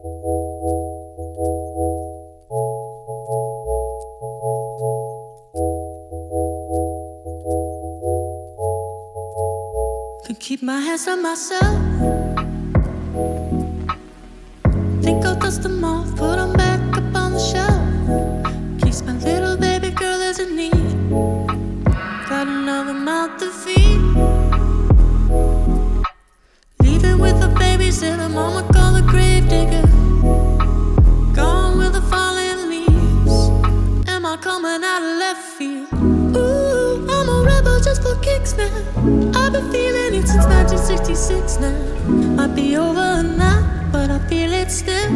Could keep my hands on myself. Think I'll dust them off, put them back up on the shelf. Keeps my little baby girl as in need. Got another mouth to feed. Leaving with the babysitter, mama call the grave digger. Gone with the falling leaves. Am I coming out of left field? Ooh, I'm a rebel just for kicks now. I've been feeling it since 1966 now. Might be over now, but I feel it still.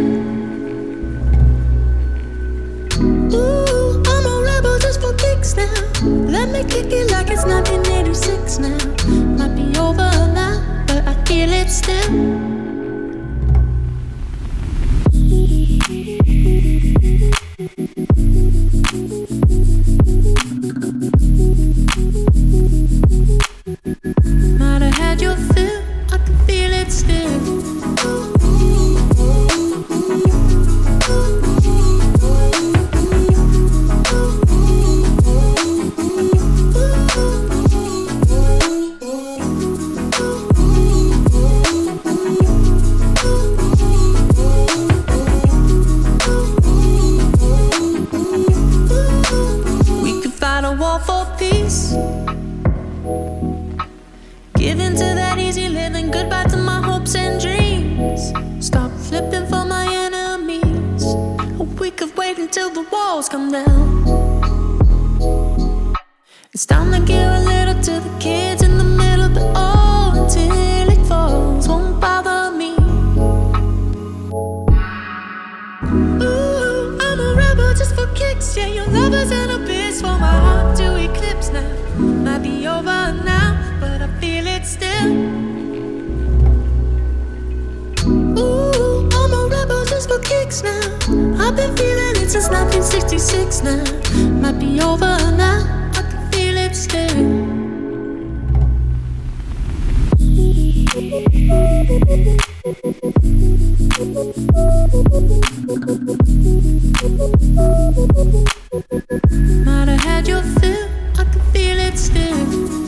Ooh, I'm a rebel just for kicks now. Let me kick it like it's 1986 now. Might be over now, but I feel it still. Might have had your fill, I can feel it still. We could fight a war for peace. Give in to that easy living, goodbye to my hopes and dreams. Stop flipping for my enemies. We could wait until the walls come down. It's time to give a little to the kids in the middle, but oh, until it falls, won't bother me. Ooh, I'm a rebel just for kicks. Yeah, your lover's an abyss for my heart to eclipse now. Might be over now, but I feel it still. Ooh, I'm a rebel just for kicks now. I've been feeling it since 1966 now. Might be over now, I can feel it still. Might have had your fill, I can feel it still.